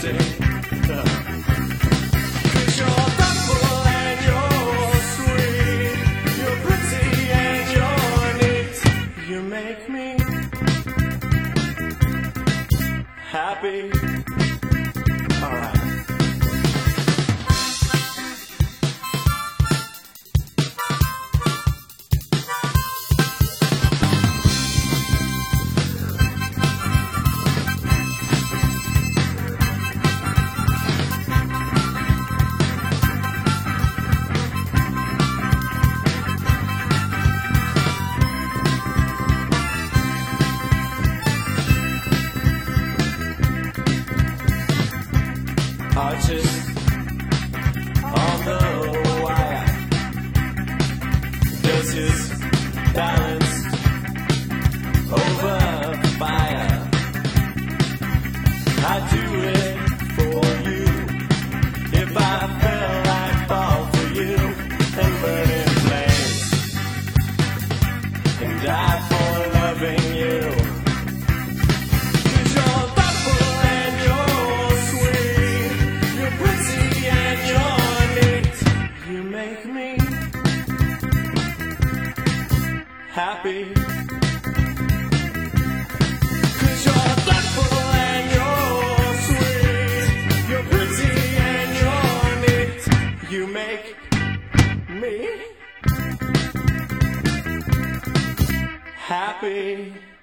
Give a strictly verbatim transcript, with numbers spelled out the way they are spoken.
empty. Cause you're thoughtful and you're sweet, you're pretty and you're neat. You make me happy. Alright. Arches on the wire, doses balanced over fire. I'd do it for you if I felt I'd fall for you and burn in flames and die for loving you. Happy. Cause you're thoughtful and you're sweet, you're pretty and you're neat. You make me happy.